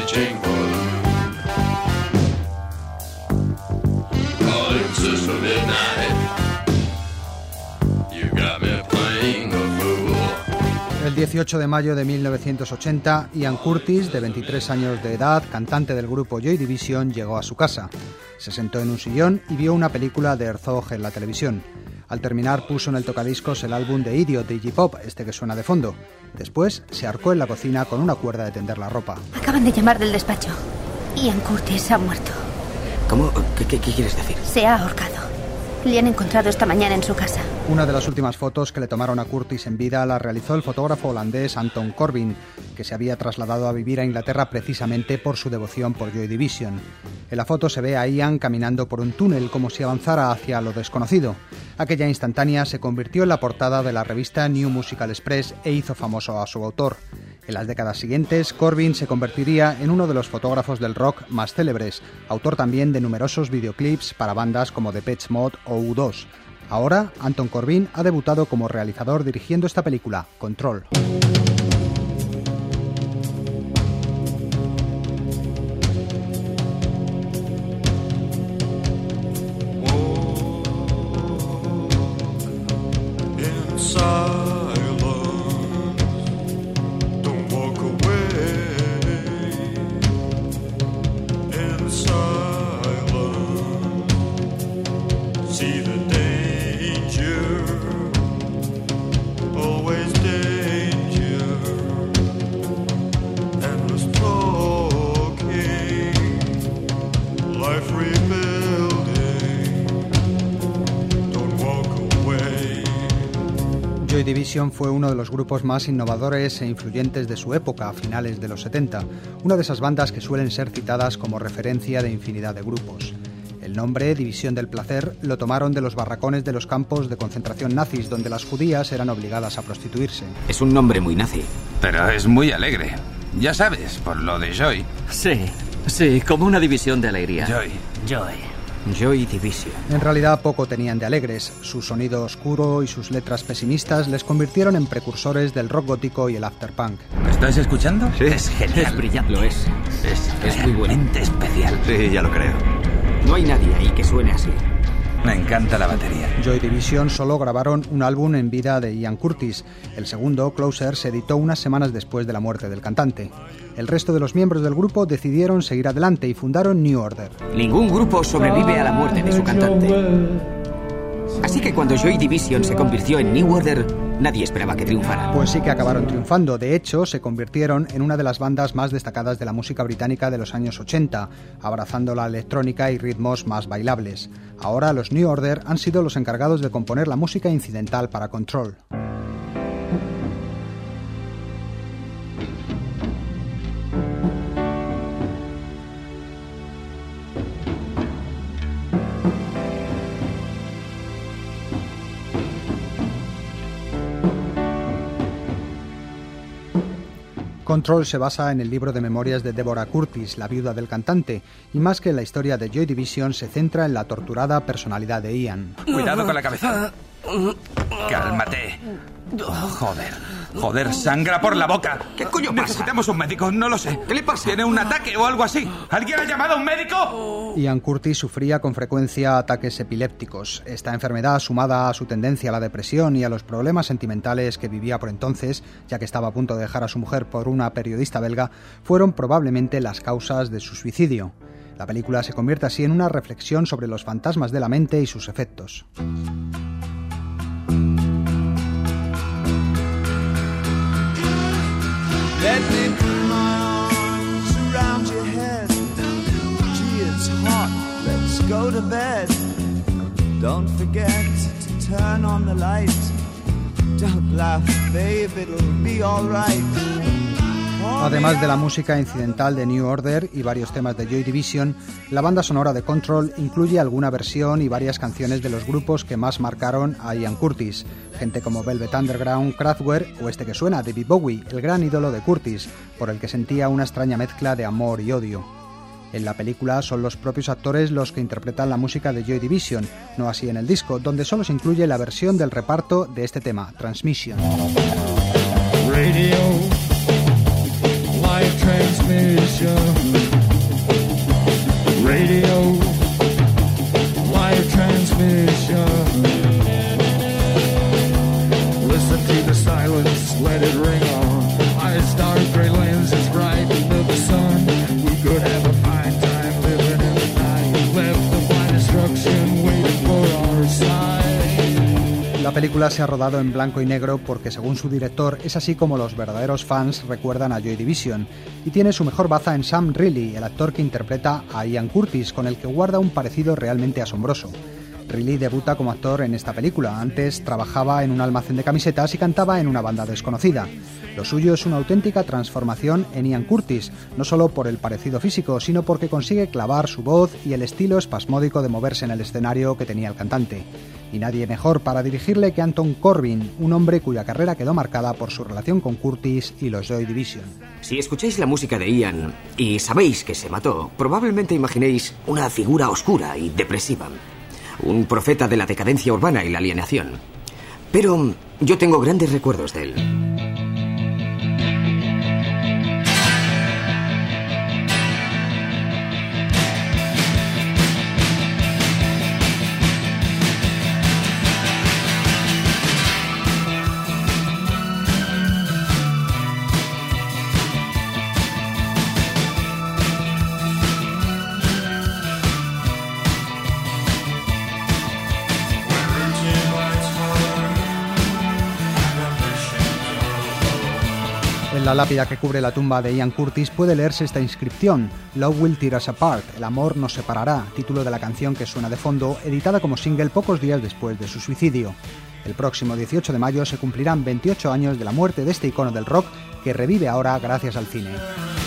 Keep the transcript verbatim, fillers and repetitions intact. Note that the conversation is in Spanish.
reaching for the moon. Calling Sister Midnight. You got me playing a fool. El dieciocho de mayo de mil novecientos ochenta, Ian Curtis, de veintitrés años de edad, cantante del grupo Joy Division, llegó a su casa. Se sentó en un sillón y vio una película de Herzog en la televisión. Al terminar puso en el tocadiscos el álbum de Idiot de Iggy Pop, este que suena de fondo. Después se arcó en la cocina con una cuerda de tender la ropa. Acaban de llamar del despacho. Ian Curtis ha muerto. ¿Cómo? ¿Qué, qué, qué quieres decir? Se ha ahorcado. Le han encontrado esta mañana en su casa. Una de las últimas fotos que le tomaron a Curtis en vida la realizó el fotógrafo holandés Anton Corbijn, que se había trasladado a vivir a Inglaterra precisamente por su devoción por Joy Division. En la foto se ve a Ian caminando por un túnel como si avanzara hacia lo desconocido. Aquella instantánea se convirtió en la portada de la revista New Musical Express e hizo famoso a su autor. En las décadas siguientes, Corbijn se convertiría en uno de los fotógrafos del rock más célebres, autor también de numerosos videoclips para bandas como Depeche Mode o U dos. Ahora, Anton Corbijn ha debutado como realizador dirigiendo esta película, Control. Joy Division fue uno de los grupos más innovadores e influyentes de su época, a finales de los setenta, una de esas bandas que suelen ser citadas como referencia de infinidad de grupos. El nombre, División del Placer, lo tomaron de los barracones de los campos de concentración nazis, donde las judías eran obligadas a prostituirse. Es un nombre muy nazi. Pero es muy alegre. Ya sabes, por lo de Joy. Sí, sí, como una división de alegría. Joy. Joy. Joy Division. En realidad poco tenían de alegres. Su sonido oscuro y sus letras pesimistas les convirtieron en precursores del rock gótico y el afterpunk. ¿Me estás escuchando? Sí. Es genial. Es brillante. Lo es. Es, Es muy bueno. realmente especial. Sí, ya lo creo. No hay nadie ahí que suene así. Me encanta la batería. Joy Division solo grabaron un álbum en vida de Ian Curtis. El segundo, Closer, se editó unas semanas después de la muerte del cantante. El resto de los miembros del grupo decidieron seguir adelante y fundaron New Order. Ningún grupo sobrevive a la muerte de su cantante. Así que cuando Joy Division se convirtió en New Order, nadie esperaba que triunfara. Pues sí que acabaron triunfando. De hecho, se convirtieron en una de las bandas más destacadas de la música británica de los años ochenta, abrazando la electrónica y ritmos más bailables. Ahora los New Order han sido los encargados de componer la música incidental para Control. Control se basa en el libro de memorias de Deborah Curtis, la viuda del cantante, y más que en la historia de Joy Division se centra en la torturada personalidad de Ian. Cuidado con la cabeza. Cálmate. Joder, joder, sangra por la boca. ¿Qué coño pasa? Necesitamos un médico, no lo sé. ¿Qué le pasa? ¿Tiene un ataque o algo así? ¿Alguien ha llamado a un médico? Ian Curtis sufría con frecuencia ataques epilépticos. Esta enfermedad, sumada a su tendencia a la depresión y a los problemas sentimentales que vivía por entonces, ya que estaba a punto de dejar a su mujer por una periodista belga, fueron probablemente las causas de su suicidio. La película se convierte así en una reflexión sobre los fantasmas de la mente y sus efectos. Let me put my arms around your head. Gee, it's hot, let's go to bed. Don't forget to turn on the light. Don't laugh, babe, it'll be alright. Además de la música incidental de New Order y varios temas de Joy Division, la banda sonora de Control incluye alguna versión y varias canciones de los grupos que más marcaron a Ian Curtis, gente como Velvet Underground, Kraftwerk o este que suena, David Bowie, el gran ídolo de Curtis, por el que sentía una extraña mezcla de amor y odio. En la película son los propios actores los que interpretan la música de Joy Division, no así en el disco, donde solo se incluye la versión del reparto de este tema, Transmission. Radio, live transmission. La película se ha rodado en blanco y negro porque, según su director, es así como los verdaderos fans recuerdan a Joy Division, y tiene su mejor baza en Sam Reilly, el actor que interpreta a Ian Curtis, con el que guarda un parecido realmente asombroso. Reilly debuta como actor en esta película. Antes trabajaba en un almacén de camisetas y cantaba en una banda desconocida. Lo suyo es una auténtica transformación en Ian Curtis, no solo por el parecido físico, sino porque consigue clavar su voz y el estilo espasmódico de moverse en el escenario que tenía el cantante. Y nadie mejor para dirigirle que Anton Corbijn, un hombre cuya carrera quedó marcada por su relación con Curtis y los Joy Division. Si escucháis la música de Ian y sabéis que se mató, probablemente imaginéis una figura oscura y depresiva. Un profeta de la decadencia urbana y la alienación. Pero yo tengo grandes recuerdos de él. En la lápida que cubre la tumba de Ian Curtis puede leerse esta inscripción: Love will tear us apart, el amor nos separará, título de la canción que suena de fondo, editada como single pocos días después de su suicidio. El próximo dieciocho de mayo se cumplirán veintiocho años de la muerte de este icono del rock que revive ahora gracias al cine.